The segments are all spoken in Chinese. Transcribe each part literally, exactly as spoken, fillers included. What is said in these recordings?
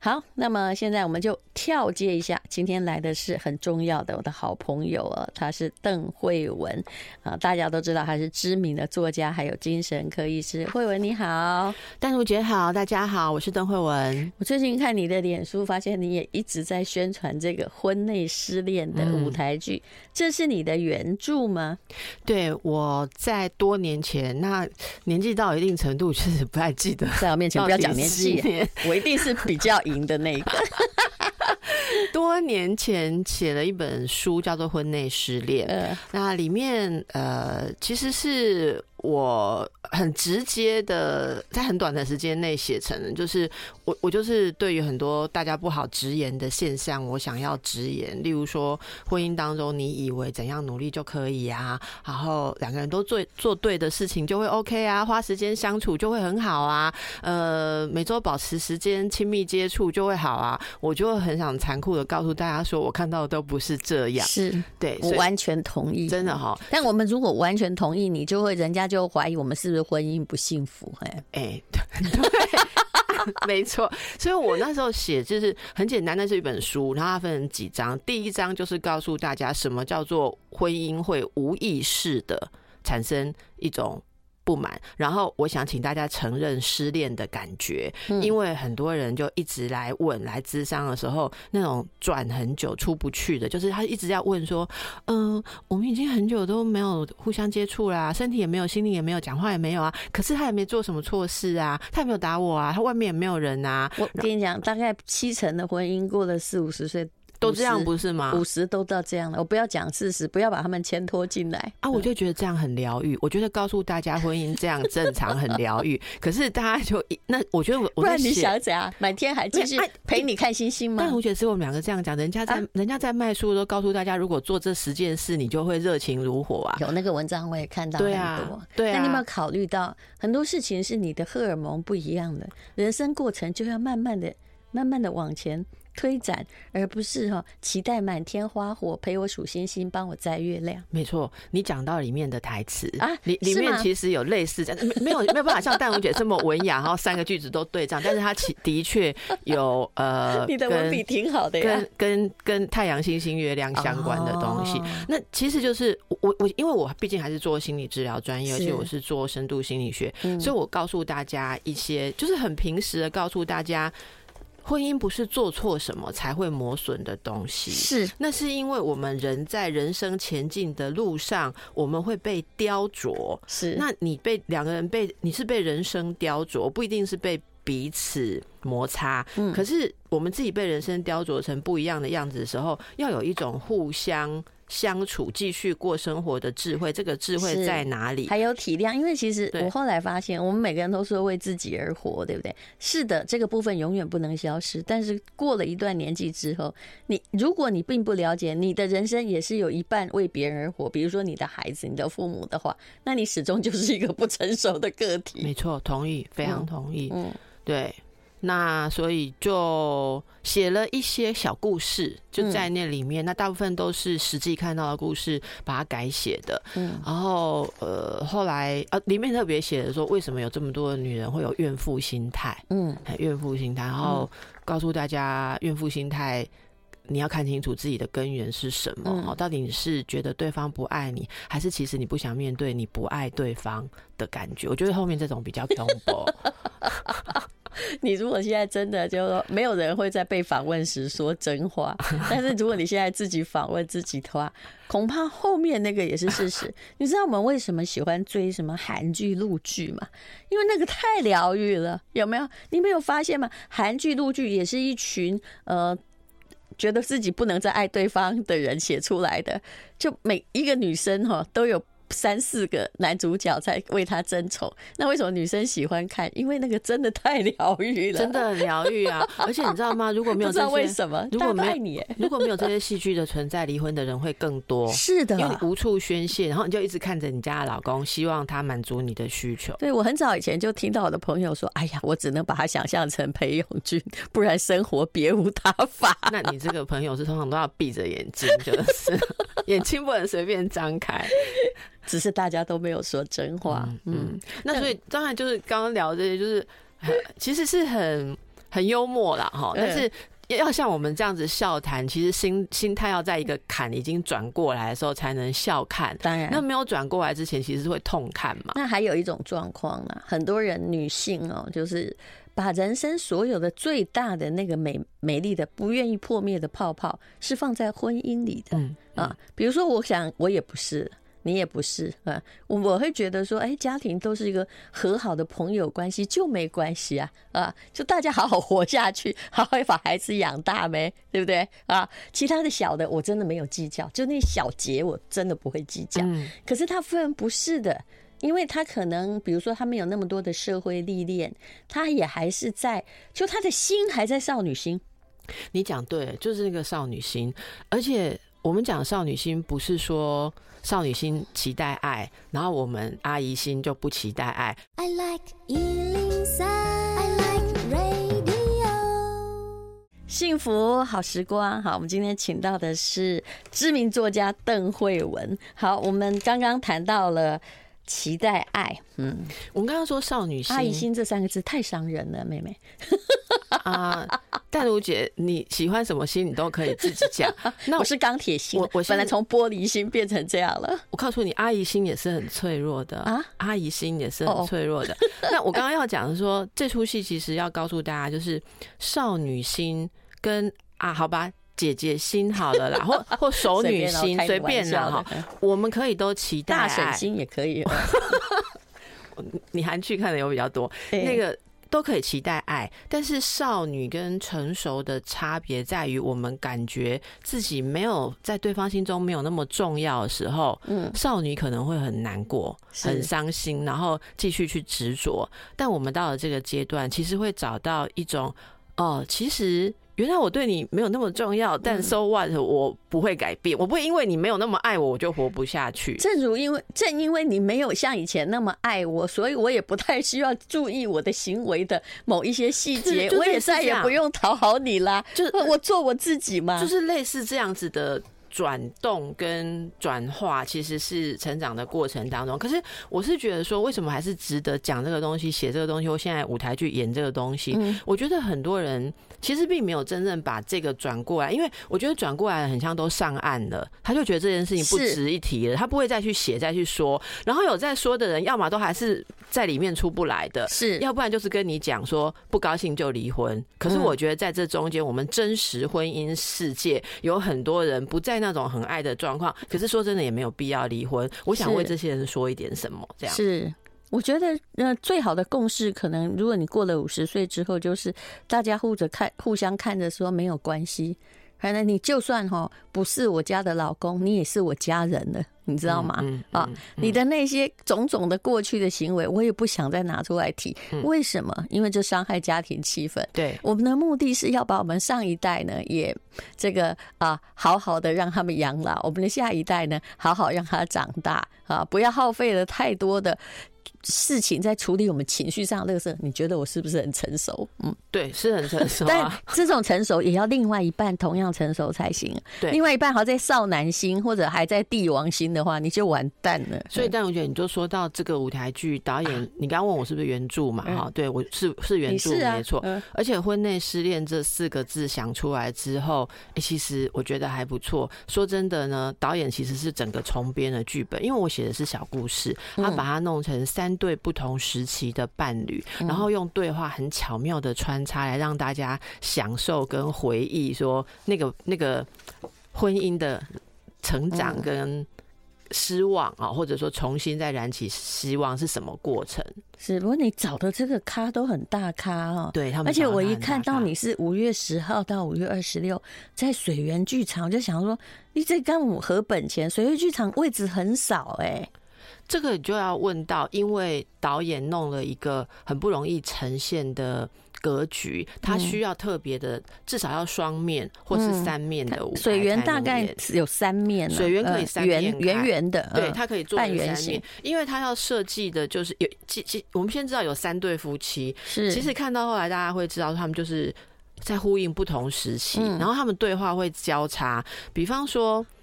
好，那么现在我们就跳接一下，今天来的是很重要的我的好朋友啊，他是邓惠文啊，大家都知道他是知名的作家，还有精神科医师。惠文你好。 淡如姐好，大家好，我是邓惠文。 我最近看你的脸书，发现你也一直在宣传这个婚内失恋的舞台剧、嗯，这是你的原著吗？ 对，我在多年前，那年纪到一定程度，确实不太记得。 在我面前不要讲年纪，我一定是比较赢的那个。 多年前写了一本书，叫做《婚内失恋》。呃、那里面呃，其实是我很直接的，在很短的时间内写成的，就是我我就是对于很多大家不好直言的现象，我想要直言。例如说，婚姻当中，你以为怎样努力就可以啊，然后两个人都做做对的事情就会 OK 啊，花时间相处就会很好啊，呃，每周保持时间亲密接触就会好啊。我就会很想残酷的告诉大家说，我看到的都不是这样。 是， 对， 我完全同意， 真的哈。 但我们如果完全同意，你就会人家就怀疑我们是不是婚姻不幸福？哎哎、欸，对，没错。所以我那时候写就是很简单，那是一本书，然后它分成几章。第一章就是告诉大家什么叫做婚姻会无意识的产生一种不满，然后我想请大家承认失恋的感觉、嗯、因为很多人就一直来问来咨商的时候，那种转很久出不去的，就是他一直要问说嗯、呃，我们已经很久都没有互相接触啦，身体也没有，心灵也没有，讲话也没有啊，可是他也没做什么错事啊，他也没有打我啊，他外面也没有人啊。 我跟你讲，大概七成的婚姻过了四五十岁都这样不是吗？ 五十都到这样了，我不要讲事实，不要把他们牵拖进来啊！我就觉得这样很疗愈，我觉得告诉大家婚姻这样正常很疗愈。可是大家就那，我觉得我不然你想怎样？每天还继续陪你看星星吗？ 但我觉得是我们两个这样讲，人家在、啊、人家在卖书都告诉大家，如果做这十件事，你就会热情如火啊！ 有那个文章我也看到很多。对啊，对啊。但你有没有考虑到很多事情是你的荷尔蒙不一样的，人生过程就要慢慢的、慢慢的往前推展，而不是哈期待满天花火，陪我数星星，帮我摘月亮。 没错，你讲到里面的台词啊， 里里面其实有类似这样，没有没有办法像淡如姐这么文雅，然后三个句子都对仗，但是它其的确有呃， 你的文笔挺好的呀， 跟跟跟太阳、星星、月亮相关的东西。哦、那其实就是我我因为我毕竟还是做心理治疗专业，而且我是做深度心理学，嗯、所以我告诉大家一些，就是很平时的告诉大家。婚姻不是做错什么才会磨损的东西， 是那是因为我们人在人生前进的路上，我们会被雕琢。 是， 那你被两个人被你是被人生雕琢，不一定是被彼此摩擦。嗯，可是我们自己被人生雕琢成不一样的样子的时候，要有一种互相相处继续过生活的智慧，这个智慧在哪里？ 还有体谅，因为其实我后来发现我们每个人都说为自己而活，对不对？是的，这个部分永远不能消失，但是过了一段年纪之后，你如果你并不了解你的人生也是有一半为别人而活，比如说你的孩子、你的父母的话，那你始终就是一个不成熟的个体。 没错，同意，非常同意。嗯，对。那所以就写了一些小故事，就在那里面。嗯、那大部分都是实际看到的故事，把它改写的。嗯，然后呃，后来呃，里面特别写的说，为什么有这么多的女人会有怨妇心态？嗯，怨妇心态，然后告诉大家，怨妇心态你要看清楚自己的根源是什么。嗯、到底你是觉得对方不爱你，还是其实你不想面对你不爱对方的感觉？我觉得后面这种比较恐怖。 你如果现在真的就说没有人会在被访问时说真话，但是如果你现在自己访问自己的话，恐怕后面那个也是事实。你知道我们为什么喜欢追什么韩剧、陆剧吗？因为那个太疗愈了，有没有？你没有发现吗？韩剧、陆剧也是一群呃。觉得自己不能再爱对方的人写出来的，就每一个女生哈都有三四个男主角在为他争宠。那为什么女生喜欢看？因为那个真的太疗愈了， 真的很疗愈啊！而且你知道吗？如果没有这些， 不知道为什么， 如果没有你， 如果没有这些戏剧的存在，离婚的人会更多。 是的， 因为你无处宣泄，然后你就一直看着你家的老公，希望他满足你的需求。 对，我很早以前就听到我的朋友说：“哎呀，我只能把他想象成裴勇俊，不然生活别无他法。” 那你这个朋友是通常都要闭着眼睛，就是眼睛不能随便张开。 只是大家都没有说真话。嗯， 嗯，那所以当然就是刚刚聊这些，就是其实是很很幽默啦哈，但是。要像我们这样子笑谈，其实心心态要在一个坎已经转过来的时候才能笑看。 当然， 那没有转过来之前，其实是会痛看嘛。 那还有一种状况呢，很多人女性哦，就是把人生所有的最大的那个美美丽的、不愿意破灭的泡泡，是放在婚姻里的。嗯嗯、啊，比如说，我想我也不是。你也不是啊，我我会觉得说，哎，家庭都是一个和好的朋友关系，就没关系啊啊，就大家好好活下去，好好把孩子养大呗，对不对啊？其他的小的我真的没有计较，就那小节我真的不会计较。嗯、可是他夫人不是的，因为他可能比如说他没有那么多的社会历练，他也还是在，就他的心还在少女心。 你讲对，就是那个少女心，而且我们讲少女心不是说。少女心期待爱，然后我们阿姨心就不期待爱。I like 一零三 I like radio 幸福好时光。好，我们今天请到的是知名作家邓惠文。好，我们刚刚谈到了期待爱，嗯， 我们刚刚说少女心、 阿姨心这三个字太伤人了，妹妹。 啊，淡如姐，你喜欢什么心，你都可以自己讲。 那我是钢铁心，我我本来从玻璃心变成这样了。 我告诉你，阿姨心也是很脆弱的啊，阿姨心也是很脆弱的。哦、那我刚刚要讲的说，这出戏其实要告诉大家，就是少女心跟啊，好吧。姐姐心好了啦，或或熟女心随便啦哈，我们可以都期待爱。 大婶心也可以。 你韩剧看的有比较多，欸、那个都可以期待爱，但是少女跟成熟的差别在于，我们感觉自己没有在对方心中没有那么重要的时候，嗯，少女可能会很难过、很伤心，然后继续去执着。但我们到了这个阶段，其实会找到一种哦，其实。原来我对你没有那么重要，但 so what 我不会改变，我不会因为你没有那么爱我，我就活不下去。 正如因为正因为你没有像以前那么爱我，所以我也不太需要注意我的行为的某一些细节，我也再也不用讨好你啦，就是我做我自己嘛， 就是类似这样子的。转动跟转化其实是成长的过程当中，可是我是觉得说，为什么还是值得讲这个东西、写这个东西，或现在舞台剧演这个东西？嗯、我觉得很多人其实并没有真正把这个转过来，因为我觉得转过来很像都上岸了，他就觉得这件事情不值一提了，他不会再去写、再去说。然后有在说的人，要么都还是在里面出不来的， 是， 要不然就是跟你讲说不高兴就离婚。可是我觉得在这中间，我们真实婚姻世界有很多人不在那。那种很爱的状况，可是说真的也没有必要离婚。我想为这些人说一点什么，这样是。我觉得呃，最好的共识可能，如果你过了五十岁之后，就是大家互着看，互相看着说没有关系。可能你就算哈不是我家的老公，你也是我家人了，你知道吗？嗯嗯、啊，你的那些种种的过去的行为，我也不想再拿出来提。嗯、为什么？因为这伤害家庭气氛。 对， 我们的目的是要把我们上一代呢，也这个啊，好好的让他们养老；我们的下一代呢，好好让他长大啊，不要耗费了太多的。事情在处理我们情绪上的垃圾，你觉得我是不是很成熟？嗯， 对，是很成熟、啊。 但这种成熟也要另外一半同样成熟才行。 对， 另外一半还在少男心或者还在帝王心的话，你就完蛋了。 所以，但我觉得你就说到这个舞台剧导演，啊、你刚刚问我是不是原著嘛？哈、嗯，对，我是是原著，啊、没错。嗯、而且婚内失恋这四个字想出来之后，欸、其实我觉得还不错。说真的呢，导演其实是整个重编的剧本，因为我写的是小故事，他把它弄成三对不同时期的伴侣，然后用对话很巧妙的穿插来让大家享受跟回忆，说那个那个婚姻的成长跟失望啊，或者说重新再燃起希望是什么过程？ 是，不过你找的这个咖都很大咖哦， 对他们， 而且我一看到你是五月十号到五月二十六在水源剧场，我就想说，你这干我合本钱，水源剧场位置很少哎、欸。 这个就要问到，因为导演弄了一个很不容易呈现的格局，他需要特别的，至少要双面或是三面的舞台。 水源大概有三面， 水源可以三面圆圆圆的， 对，它可以做半圆形， 因为它要设计的就是有，其其我们先知道有三对夫妻， 是， 其实看到后来大家会知道他们就是在呼应不同时期，嗯、然后他们对话会交叉，比方说。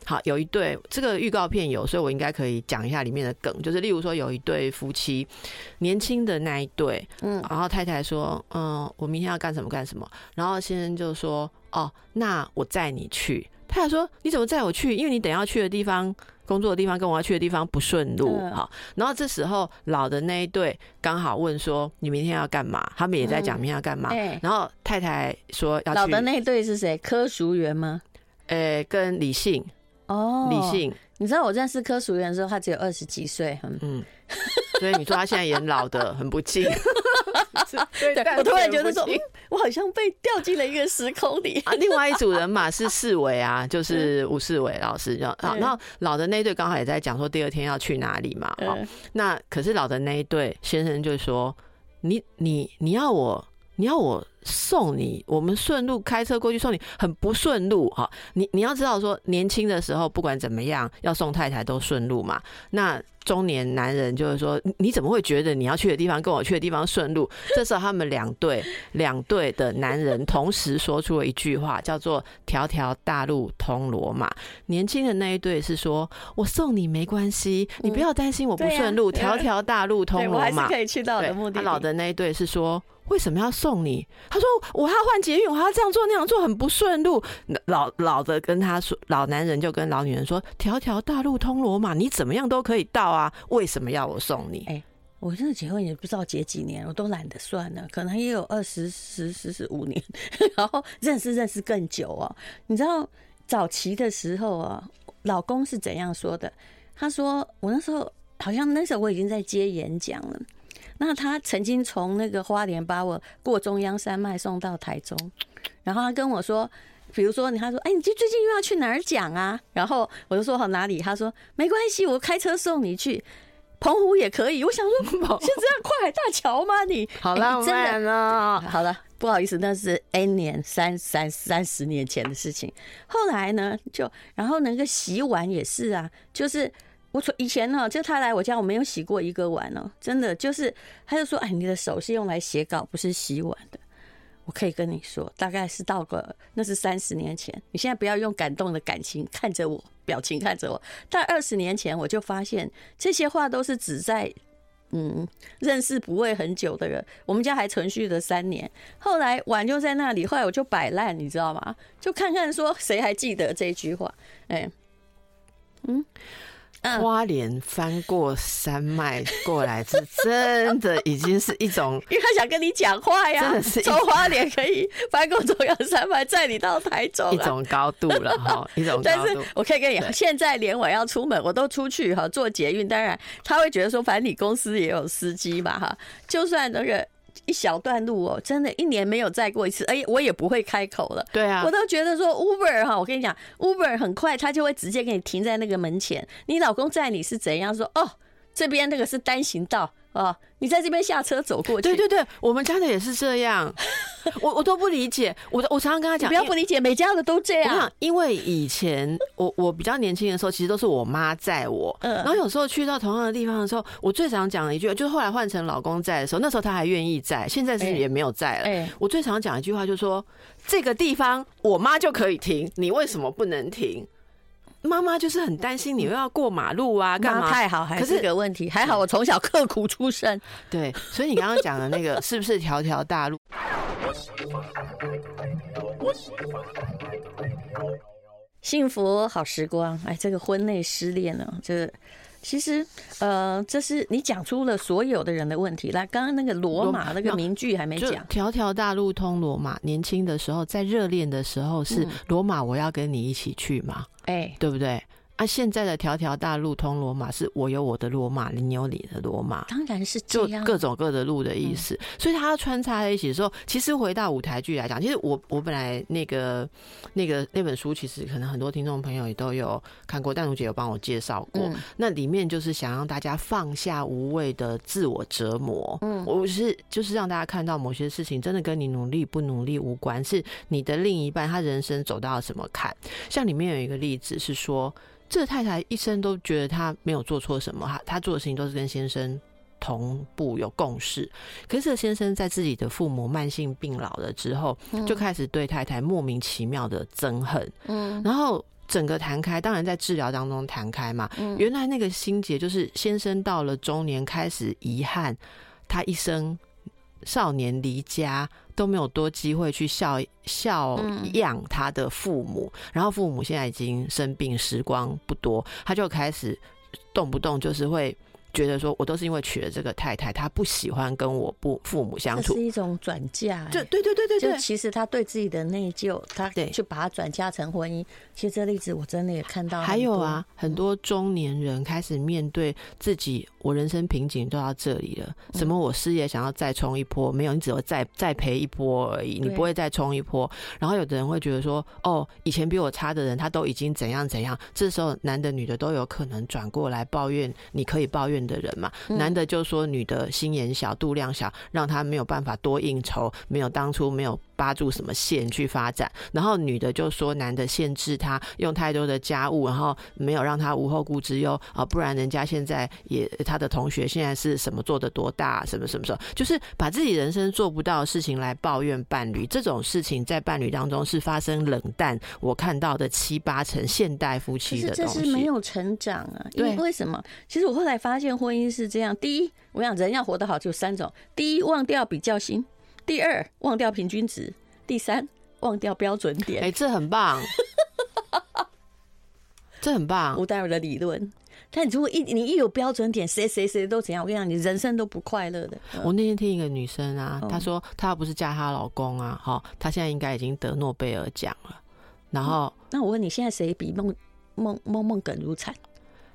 好，有一对这个预告片有，所以我应该可以讲一下里面的梗，就是例如说有一对夫妻，年轻的那一对，嗯，然后太太说，嗯，我明天要干什么干什么，然后先生就说，哦，那我载你去。太太说，你怎么载我去？因为你等要去的地方。工作的地方跟我要去的地方不顺路，好、嗯，然后这时候老的那一对刚好问说：“你明天要干嘛？”他们也在讲明天要干嘛、嗯欸。然后太太说要去。 老的那一对是谁？柯淑媛吗？ 呃、欸，跟李信。哦，李信。 你知道我认识柯淑媛的时候，他只有二十几岁。嗯，嗯所以你说他现在演老的很不敬。 对，我突然觉得说、嗯，我好像被掉进了一个时空里啊。另外一组人马是世伟啊，就是吴世伟老师。然后老的那一对刚好也在讲说第二天要去哪里嘛。嗯、那可是老的那一对先生就说：“你你你要我你要我送你，我们顺路开车过去送你，很不顺路哈。你你要知道说，年轻的时候不管怎么样，要送太太都顺路嘛。那中年男人就是说，你怎么会觉得你要去的地方跟我去的地方顺路？这时候他们两对两对的男人同时说出了一句话，叫做“条条大路通罗马”。年轻的那一对是说：“我送你没关系，你不要担心我不顺路，条、嗯、条、啊、大路通罗马。” 我还是可以去到我的目的地。 老的那一对是说。为什么要送你？他说我还要换捷运，我还要这样做那样做，很不顺路。老老的跟他说，老男人就跟老女人说：“条条大路通罗马，你怎么样都可以到啊，为什么要我送你？” 哎、欸，我真的结婚也不知道结几年，我都懒得算了，可能也有二十、十、十、十五年，然后认识认识更久哦。你知道早期的时候啊，老公是怎样说的？他说我那时候好像那时候我已经在接演讲了。那他曾经从那个花莲把我过中央山脉送到台中，然后他跟我说，比如说他说，哎，你最近又要去哪儿讲啊？然后我就说好哪里？他说没关系，我开车送你去，澎湖也可以。我想说，是这样跨海大桥吗？你好浪漫啊！ 好了，不好意思，那是 N 年三三三十年前的事情。后来呢，就然后那个洗碗也是啊，就是。我以前呢，就他来我家，我没有洗过一个碗哦，真的就是，他就说，哎，你的手是用来写稿，不是洗碗的。我可以跟你说，大概是到个那是三十年前，你现在不要用感动的感情看着我，表情看着我。但二十年前我就发现，这些话都是指在嗯认识不会很久的人。我们家还存续了三年，后来碗就在那里，后来我就摆烂，你知道吗？就看看说谁还记得这句话，哎，嗯。 花莲翻过山脉过来，是真的已经是一种， 因为他想跟你讲话呀，真的是从花莲可以翻过中央山脉，载你到台中， 一种高度了哈，一种高度。 但是我可以跟你，现在连我要出门，我都出去哈坐捷运，当然他会觉得说，反正你公司也有司机嘛哈，就算那个。一小段路哦，真的，一年没有载过一次，哎，我也不会开口了。 对啊， 我都觉得说 Uber 哈，我跟你讲 ，Uber 很快，他就会直接给你停在那个门前。你老公载你是怎样说？哦，这边那个是单行道哦，你在这边下车走过去。 对对对，我们家的也是这样，我我都不理解。我我常常跟他讲， 不要不理解，每家的都这样。 因为以前我我比较年轻的时候，其实都是我妈载我，嗯，然后有时候去到同样的地方的时候，我最常讲的一句，就是后来换成老公载的时候，那时候他还愿意载，现在是也没有载了。欸、我最常讲一句话，就是说这个地方我妈就可以停，你为什么不能停？妈妈就是很担心你又要过马路啊，干嘛？ 太好，还是个问题。还好我从小刻苦出身。 对，所以你刚刚讲的那个是不是条条大路？ 幸福好时光，哎，这个婚内失恋呢，这个其实呃，这是你讲出了所有的人的问题。来，刚刚那个罗马那个名句还没讲， 条条大路通罗马。年轻的时候，在热恋的时候是罗马，我要跟你一起去嘛，哎、欸，对不对？啊，现在的条条大路通罗马，是我有我的罗马，你有你的罗马， 当然是这样， 就各走各的路的意思。嗯、所以他穿插在一起的时候，其实回到舞台剧来讲，其实我我本来那个那个那本书，其实可能很多听众朋友也都有看过，淡如姐有帮我介绍过。嗯、那里面就是想让大家放下无谓的自我折磨，嗯，我是就是让大家看到某些事情真的跟你努力不努力无关，是你的另一半他人生走到了什么坎。像里面有一个例子是说，这个太太一生都觉得她没有做错什么，她她做的事情都是跟先生同步有共识。可是这先生在自己的父母慢性病老了之后，就开始对太太莫名其妙的憎恨，嗯，然后整个谈开，当然在治疗当中谈开嘛，嗯，原来那个心结就是先生到了中年开始遗憾，他一生少年离家都没有多机会去孝孝养他的父母，嗯，然后父母现在已经生病，时光不多，他就开始动不动就是会觉得说，我都是因为娶了这个太太，他不喜欢跟我不父母相处， 这是一种转嫁，欸， 就对对对对对， 就其实他对自己的内疚，他去把它转嫁成婚姻。其实这例子我真的也看到很多， 还有啊，很多中年人开始面对自己，我人生瓶颈都到这里了，嗯，什么我事业想要再冲一波，没有，你只会再再赔一波而已，你不会再冲一波。然后有的人会觉得说，哦，以前比我差的人他都已经怎样怎样，这时候男的女的都有可能转过来抱怨你可以抱怨的人嘛，嗯，男的就说女的心眼小度量小，让他没有办法多应酬，没有当初没有扒住什么线去发展，然后女的就说男的限制他用太多的家务，然后没有让他无后顾之忧啊，不然人家现在也他的同学现在是什么做得多大，什么什么什么，就是把自己人生做不到的事情来抱怨伴侣，这种事情在伴侣当中是发生冷淡，我看到的七八成现代夫妻的东西， 可是这是没有成长啊。因为为什么？其实我后来发现婚姻是这样，第一，我想人要活得好就三种，第一忘掉比较心，第二忘掉平均值，第三忘掉标准点。 哎，欸，这很棒。这很棒， 吴戴尔的理论。但如果一你一有标准点，谁谁谁都怎样，我跟你讲，你人生都不快乐的。 我那天听一个女生啊，她说她要不是嫁她老公啊，哈，她现在应该已经得诺贝尔奖了。然后， 嗯，那我问你，现在谁比孟孟孟孟耿如惨？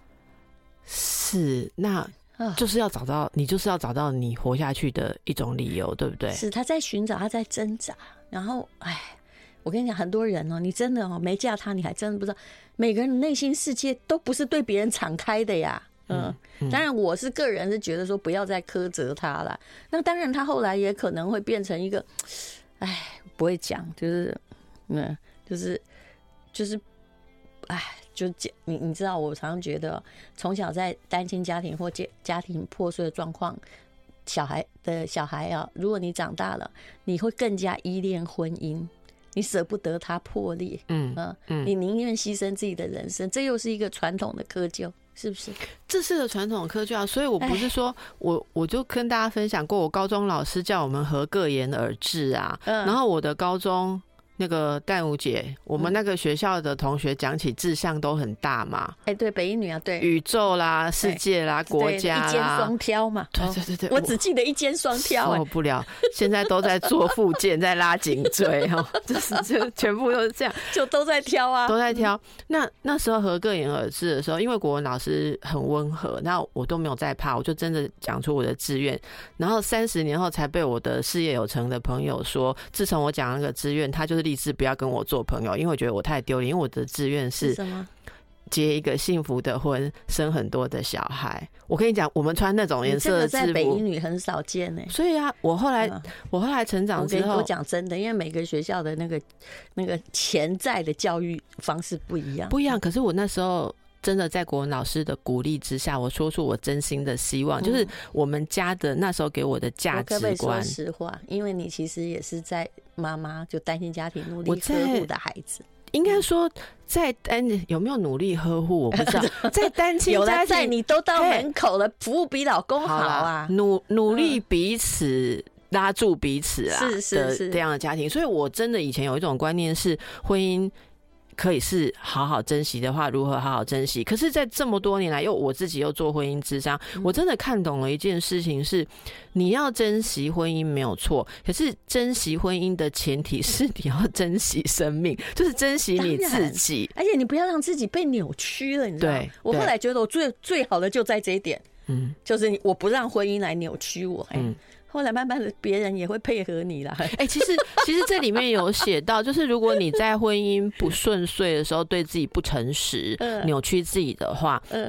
是，那就是要找到你，就是要找到你活下去的一种理由，对不对？ 是，他在寻找，他在挣扎。然后，哎，我跟你讲，很多人哦，你真的哦没嫁他，你还真的不知道，每个人的内心世界都不是对别人敞开的呀。嗯，嗯当然我是个人是觉得说不要再苛责他了。那当然，他后来也可能会变成一个，哎，不会讲，就是嗯，就是就是哎，就你你知道，我常常觉得，从小在单亲家庭或家家庭破碎的状况，小孩的小孩啊，如果你长大了，你会更加依恋婚姻。你舍不得它破裂，嗯嗯，你宁愿牺牲自己的人生，这又是一个传统的窠臼，是不是？ 这是个传统窠臼啊，所以我不是说我我就跟大家分享过，我高中老师叫我们合各言而至啊，嗯，然后我的高中那个淡如姐，我们那个学校的同学讲起志向都很大嘛， 哎，对，北一女啊，对， 宇宙啦、世界啦、国家啦， 一肩双挑嘛， 对对对对， 我只记得一肩双挑， 受不了，现在都在做复健，在拉颈椎哦，就是就全部都是这样， 就都在挑啊， 都在挑。那那时候合各言而至的时候，因为国文老师很温和，那我都没有在怕，我就真的讲出我的志愿，然后三十年后才被我的事业有成的朋友说，自从我讲那个志愿，他就是立志不要跟我做朋友，因为我觉得我太丢脸，因为我的志愿是什么？ 结一个幸福的婚，生很多的小孩。我跟你讲，我们穿那种颜色的制服， 这个在北一女很少见呢、欸。 所以啊，我后来、嗯、我后来成长之后， 我讲真的，因为每个学校的那个那个潜在的教育方式不一样， 不一样。可是我那时候真的在国文老师的鼓励之下，我说出我真心的希望，嗯、就是我们家的那时候给我的价值观。我可不可以说实话？因为你其实也是在妈妈就单亲家庭努力呵护的孩子。 应该说，在单有没有努力呵护，我不知道。在单亲家庭，有了，在你都到门口了，服务比老公好啊， 努努力彼此拉住彼此啊， 是是是这样的家庭。所以我真的以前有一种观念是，婚姻可以是好好珍惜的话，如何好好珍惜？可是，在这么多年来，又我自己又做婚姻諮商，我真的看懂了一件事情是：你要珍惜婚姻没有错，可是珍惜婚姻的前提是你要珍惜生命，就是珍惜你自己， 而且你不要让自己被扭曲了。你知道吗？我后来觉得我最最好的就在这一点，嗯，就是我不让婚姻来扭曲我，嗯。后来慢慢的，别人也会配合你啦。 哎、欸，其实其实这里面有写到，就是如果你在婚姻不顺遂的时候，对自己不诚实、嗯、扭曲自己的话，嗯、你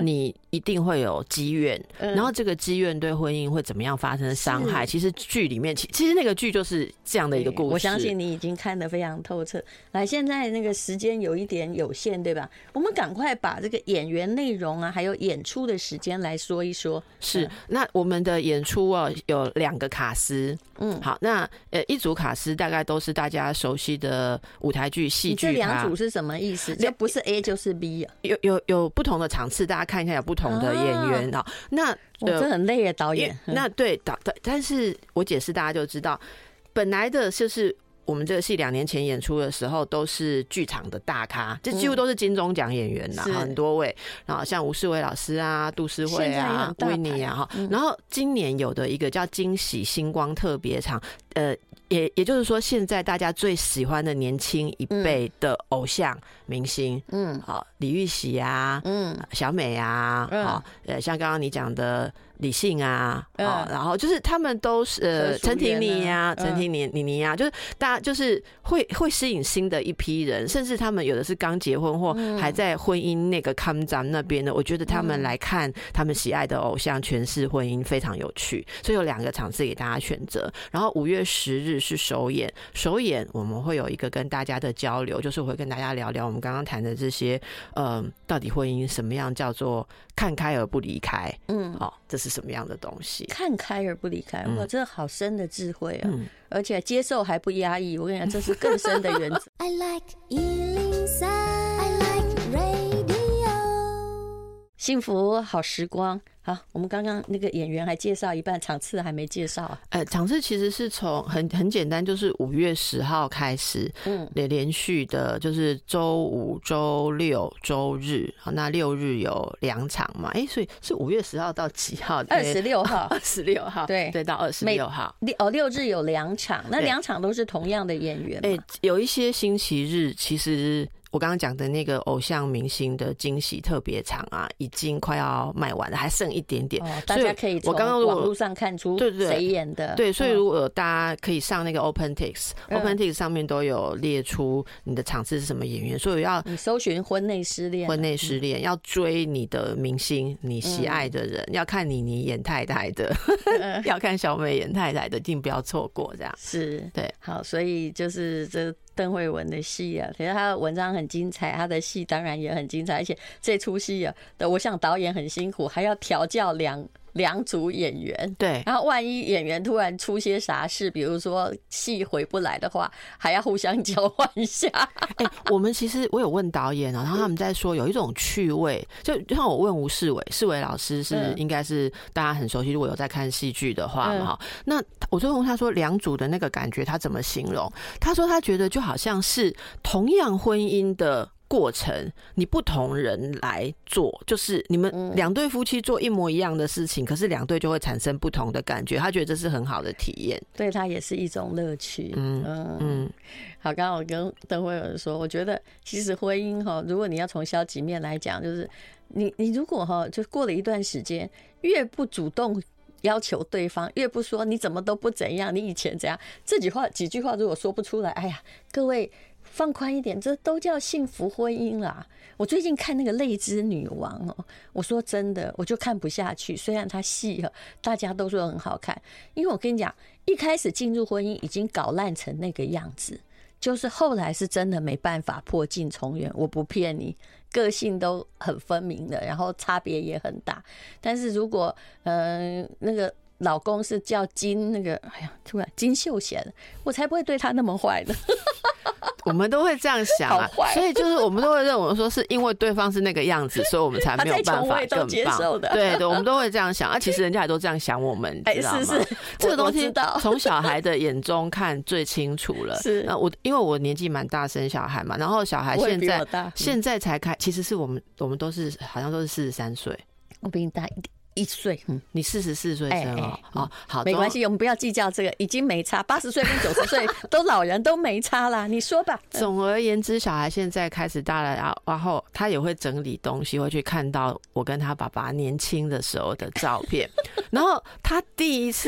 一定会有积怨，嗯、然后这个积怨对婚姻会怎么样发生伤害？其实剧里面，其其实那个剧就是这样的一个故事。 我相信你已经看得非常透彻。来，现在那个时间有一点有限，对吧？我们赶快把这个演员内容啊，还有演出的时间来说一说。 是，嗯、那我们的演出啊有两个卡司，嗯，好，那呃一组卡司大概都是大家熟悉的舞台剧、戏剧。 这两组是什么意思？就不是 A 就是 B 啊？ 有有有不同的场次，大家看一下有不同的演员啊。那我这很累耶，导演。 那对导，但是我解释大家就知道，本来的就是我们这个戏两年前演出的时候，都是剧场的大咖，这几乎都是金钟奖演员啦，嗯、很多位，然后像吴世伟老师啊、杜诗慧啊、维尼啊，嗯、然后今年有的一个叫惊喜星光特别场，呃。也也就是说，现在大家最喜欢的年轻一辈的偶像明星，嗯，好，李玉玺啊，嗯，小美啊，好、嗯，呃，像刚刚你讲的李信啊，嗯、哦，然后就是他们都是呃陈婷妮呀、陈婷妮妮妮呀，就是大家就是会会吸引新的一批人，甚至他们有的是刚结婚或还在婚姻那个看展那边的，我觉得他们来看他们喜爱的偶像诠释婚姻非常有趣，所以有两个场次给大家选择，然后五月十日是首演，首演我们会有一个跟大家的交流，就是我会跟大家聊聊我们刚刚谈的这些，呃，到底婚姻什么样叫做看开而不离开，嗯，好、哦，这是什么样的东西？ 看开而不离开，哇，这好深的智慧啊！嗯、而且接受还不压抑，我跟你讲，这是更深的原则。I like 一零三 I like radio 幸福好时光。好，我们刚刚那个演员还介绍一半，场次还没介绍啊。 呃，场次其实是从很很简单，就是五月十号开始，嗯，连连续的，就是周五、周六、周日，好，那六日有两场嘛，哎、欸，所以是五月十号到几号？ 二十六号， 二十六号， 对对，到二十六号。 哦，六日有两场，那两场都是同样的演员。哎、欸， 有一些星期日其实。我刚刚讲的那个偶像明星的惊喜特别场啊，已经快要卖完了，还剩一点点。 哦、大家可以从网络上看出谁演的。 对, 对, 对，所以如果大家可以上那个 OpenTix，OpenTix、嗯、上面都有列出你的场次是什么演员，所以要你搜寻婚内失恋， 婚内失恋、嗯、要追你的明星，你喜爱的人，嗯、要看你你演太太的，嗯、要看小美演太太的，一定不要错过。这样是对。 好，所以就是这。邓惠文的戏啊，其实他的文章很精彩，他的戏当然也很精彩，而且这出戏啊，我想导演很辛苦，还要调教两两组演员， 对， 然后万一演员突然出些啥事，比如说戏回不来的话，还要互相交换一下。 哎、欸，我们其实我有问导演啊，然后他们在说有一种趣味，就像我问吴世伟，世伟老师是、嗯、应该是大家很熟悉，如果有在看戏剧的话嘛，嗯、那我就问他说两组的那个感觉他怎么形容？他说他觉得就好像是同样婚姻的过程，你不同人来做，就是你们两对夫妻做一模一样的事情，可是两对就会产生不同的感觉。他觉得这是很好的体验， 对他也是一种乐趣。嗯嗯嗯。好，刚刚我跟邓惠文说，我觉得其实婚姻哈，如果你要从消极面来讲，就是你你如果哈，就过了一段时间，越不主动要求对方，越不说你怎么都不怎样，你以前怎样，这句话几句话如果说不出来，哎呀，各位放宽一点，这都叫幸福婚姻啦。我最近看那个《泪之女王》哦，我说真的，我就看不下去。虽然它戏大家都说很好看，因为我跟你讲，一开始进入婚姻已经搞烂成那个样子，就是后来是真的没办法破镜重圆。我不骗你，个性都很分明的，然后差别也很大。但是如果嗯、呃、那个老公是叫金那个，哎呀，突然金秀贤，我才不会对他那么坏的。 我们都会这样想啊，所以就是我们都会认为说，是因为对方是那个样子，所以我们才没有办法更棒。对对，我们都会这样想啊。其实人家也都这样想我们， 哎， 知道吗？ 是是， 这个东西从小孩的眼中看最清楚了。 是， 那我因为我年纪蛮大，生小孩嘛，然后小孩现在现在才开，其实是我们我们都是好像都是四十三岁， 我比你大一点。一岁，嗯， 你四十四岁生哦，欸欸哦，好， 没关系，我们不要计较这个，已经没差，八十岁跟九十岁都老人都没差啦，你说吧。 总而言之，小孩现在开始大了，然后他也会整理东西，会去看到我跟他爸爸年轻的时候的照片，然后他第一次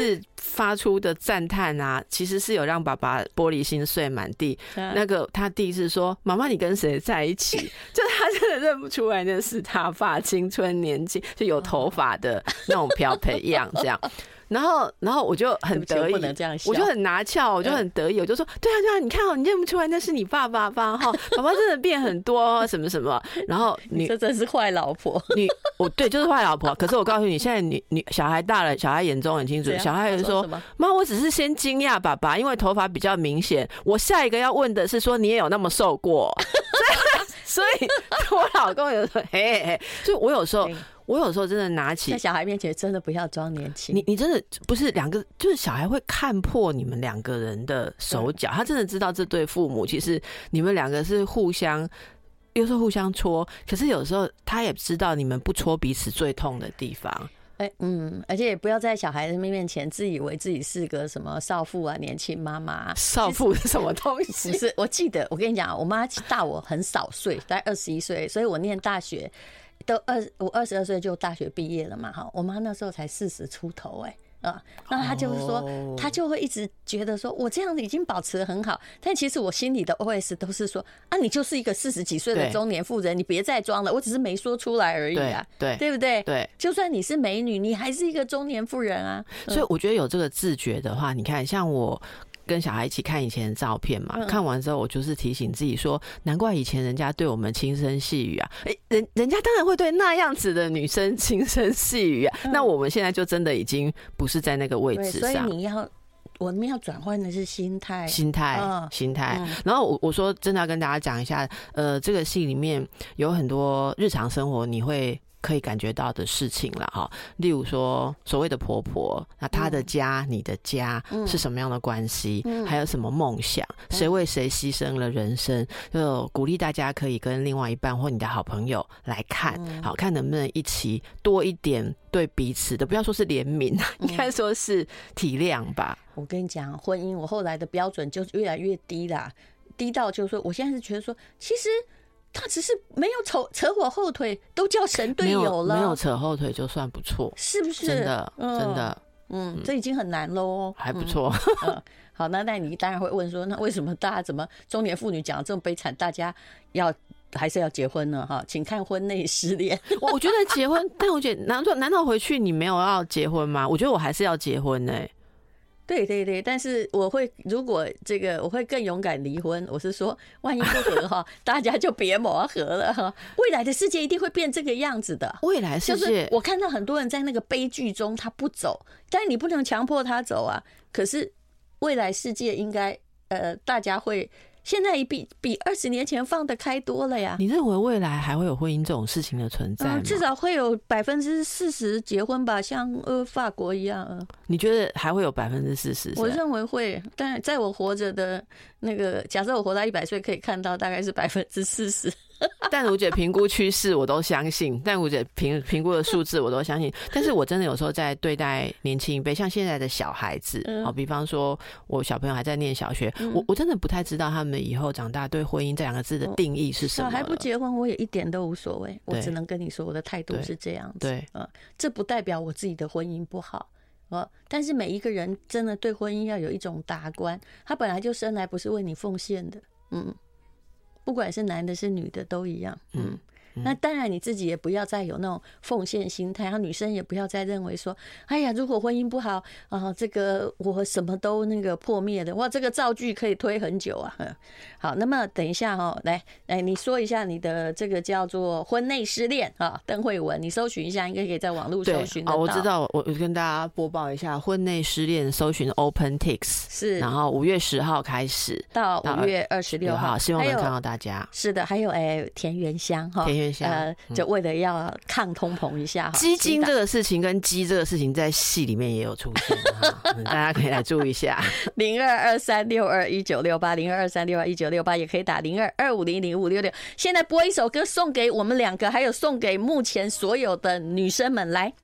发出的赞叹啊，其实是有让爸爸玻璃心碎满地。啊、那个他弟是说：“妈妈，你跟谁在一起？”就他真的认不出来那是他爸青春年轻就有头发的那种漂培样这样。然后，然后我就很得意，我就很拿翘，我就很得意，我就说：“对啊，对啊，你看哦，你认不出来那是你爸爸吧？哈，爸爸真的变很多，什么什么。”然后你这真是坏老婆， 你我对就是坏老婆。可是我告诉你，现在你你小孩大了，小孩眼中很清楚，小孩就说：“妈，我只是先惊讶爸爸，因为头发比较明显。我下一个要问的是说，你也有那么瘦过？”所以我老公有说：“嘿嘿嘿。”所以我有时候。我有时候真的拿起在小孩面前，真的不要装年轻。 你你真的不是两个，就是小孩会看破你们两个人的手脚，他真的知道这对父母其实你们两个是互相，有时候互相戳，可是有时候他也知道你们不戳彼此最痛的地方。 哎、欸，嗯，而且也不要在小孩子面前自以为自己是个什么少妇啊、年轻妈妈、啊。 少妇是什么东西？ 不是，我记得我跟你讲，我妈大我很少岁，大概二十一岁，所以我念大学。都二我二十二岁就大学毕业了嘛，哈，我妈那时候才四十出头、欸，哎，啊，那她就是说，她就会一直觉得说，我这样子已经保持得很好，但其实我心里的 O S 都是说，啊，你就是一个四十几岁的中年妇人，你别再装了，我只是没说出来而已啊， 对， 对不对？ 对， 就算你是美女，你还是一个中年妇人啊。 所以我觉得有这个自觉的话，你看，像我。跟小孩一起看以前的照片嘛，看完之后我就是提醒自己说，难怪以前人家对我们轻声细语啊，欸、人人家当然会对那样子的女生轻声细语啊，那我们现在就真的已经不是在那个位置上， 所以你要我们要转换的是心态， 心态，心态。然后我我说真的要跟大家讲一下，呃，这个戏里面有很多日常生活你会。可以感觉到的事情了哈，例如说所谓的婆婆，那她的家、嗯、你的家是什么样的关系、嗯？还有什么梦想？谁为谁牺牲了人生？就鼓励大家可以跟另外一半或你的好朋友来看，嗯、好看能不能一起多一点对彼此的，不要说是怜悯，嗯、应该说是体谅吧。 我跟你讲，婚姻我后来的标准就越来越低啦，低到就是说，我现在是觉得说，其实。他只是没有扯扯我后腿，都叫神队友了。 没有，没有扯后腿就算不错， 是不是？ 真的，嗯、真的， 嗯，这已经很难喽。 还不错。 嗯嗯、好，那那你当然会问说，那为什么大家怎么中年妇女讲这么悲惨，大家要还是要结婚呢？哈，请看婚内失恋。 我觉得结婚，但我觉得难道难道回去你没有要结婚吗？我觉得我还是要结婚呢、欸。 对对对，但是我会如果这个我会更勇敢离婚。我是说，万一不合哈，大家就别磨合了哈。未来的世界一定会变这个样子的。 未来世界， 就是我看到很多人在那个悲剧中他不走，但是你不能强迫他走啊。可是未来世界应该呃，大家会。现在比比二十年前放得开多了呀！ 你认为未来还会有婚姻这种事情的存在吗？ 嗯、至少会有百分之四十结婚吧，像呃法国一样。呃、 你觉得还会有百分之四十？ 我认为会，但在我活着的那个，假设我活到一百岁，可以看到大概是百分之四十。 但我觉得评估趋势我都相信，但我觉得评评估的数字我都相信。但是我真的有时候在对待年轻一辈，像现在的小孩子，好、嗯，比方说我小朋友还在念小学，嗯、我我真的不太知道他们以后长大对婚姻这两个字的定义是什么。小孩不结婚，我也一点都无所谓。我只能跟你说，我的态度是这样子。 对， 呃，这不代表我自己的婚姻不好。呃，但是每一个人真的对婚姻要有一种达观，他本来就生来不是为你奉献的，嗯。不管是男的是女的都一样，嗯，嗯那当然你自己也不要再有那种奉献心态，然后女生也不要再认为说，哎呀，如果婚姻不好啊、呃，这个我什么都那个破灭的，哇，这个造句可以推很久啊。好，那么等一下哈、哦，来来，你说一下你的这个叫做婚内失恋啊，邓惠文，你搜寻一下，应该可以在网络搜寻得到。 我知道，我跟大家播报一下，婚内失恋搜寻 OpenTix 是， 然后五月十号开始到五月二十六号， 希望能看到大家。 是的，还有哎，田园香哈， 田园香， 呃，就为了要抗通膨一下哈。 基金这个事情跟鸡这个事情在戏里面也有出现，大家可以来注意一下。 零二二三六二一九六八，零二二三六二一九六八，也可以打零二二五零零五六六。现在播一首歌送给我们两个，还有送给目前所有的女生们来。